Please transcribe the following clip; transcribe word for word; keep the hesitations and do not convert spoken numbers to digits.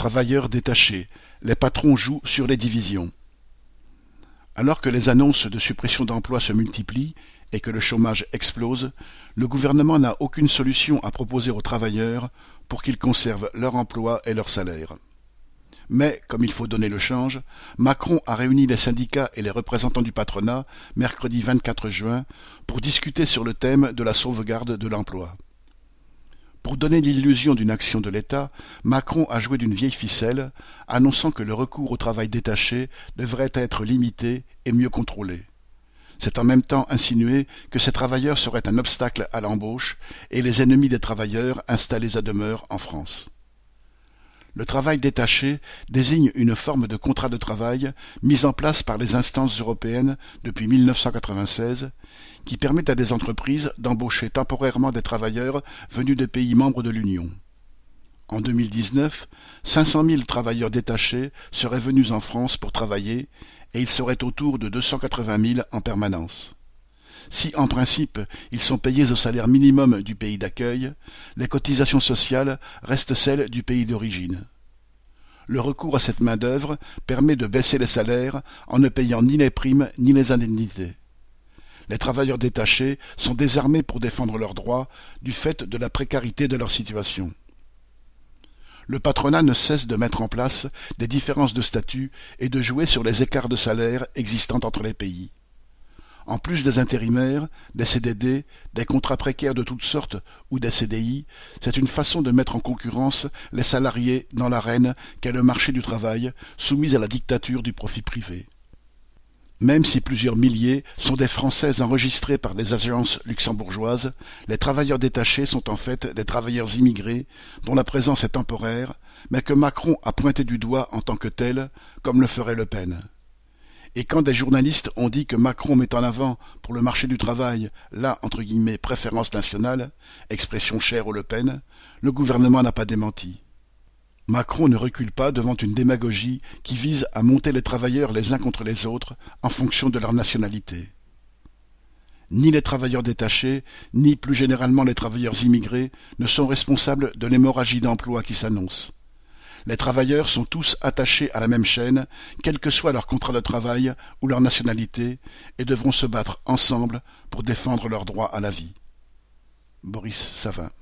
Travailleurs détachés, les patrons jouent sur les divisions. Alors que les annonces de suppression d'emplois se multiplient et que le chômage explose, le gouvernement n'a aucune solution à proposer aux travailleurs pour qu'ils conservent leur emploi et leur salaire. Mais, comme il faut donner le change, Macron a réuni les syndicats et les représentants du patronat mercredi vingt-quatre juin pour discuter sur le thème de la sauvegarde de l'emploi. Pour donner l'illusion d'une action de l'État, Macron a joué d'une vieille ficelle, annonçant que le recours au travail détaché devrait être limité et mieux contrôlé. C'est en même temps insinué que ces travailleurs seraient un obstacle à l'embauche et les ennemis des travailleurs installés à demeure en France. Le travail détaché désigne une forme de contrat de travail mise en place par les instances européennes depuis mille neuf cent quatre-vingt-seize qui permet à des entreprises d'embaucher temporairement des travailleurs venus de pays membres de l'Union. En deux mille dix-neuf, cinq cent mille travailleurs détachés seraient venus en France pour travailler et ils seraient autour de deux cent quatre-vingt mille en permanence. Si, en principe, ils sont payés au salaire minimum du pays d'accueil, les cotisations sociales restent celles du pays d'origine. Le recours à cette main-d'œuvre permet de baisser les salaires en ne payant ni les primes ni les indemnités. Les travailleurs détachés sont désarmés pour défendre leurs droits du fait de la précarité de leur situation. Le patronat ne cesse de mettre en place des différences de statut et de jouer sur les écarts de salaire existants entre les pays. En plus des intérimaires, des C D D, des contrats précaires de toutes sortes ou des C D I, c'est une façon de mettre en concurrence les salariés dans l'arène qu'est le marché du travail, soumise à la dictature du profit privé. Même si plusieurs milliers sont des Français enregistrés par des agences luxembourgeoises, les travailleurs détachés sont en fait des travailleurs immigrés dont la présence est temporaire, mais que Macron a pointé du doigt en tant que tel, comme le ferait Le Pen. Et quand des journalistes ont dit que Macron met en avant, pour le marché du travail, la entre guillemets, préférence nationale, expression chère au Le Pen, le gouvernement n'a pas démenti. Macron ne recule pas devant une démagogie qui vise à monter les travailleurs les uns contre les autres en fonction de leur nationalité. Ni les travailleurs détachés, ni plus généralement les travailleurs immigrés ne sont responsables de l'hémorragie d'emplois qui s'annonce. Les travailleurs sont tous attachés à la même chaîne, quel que soit leur contrat de travail ou leur nationalité, et devront se battre ensemble pour défendre leur droit à la vie. Boris Savin.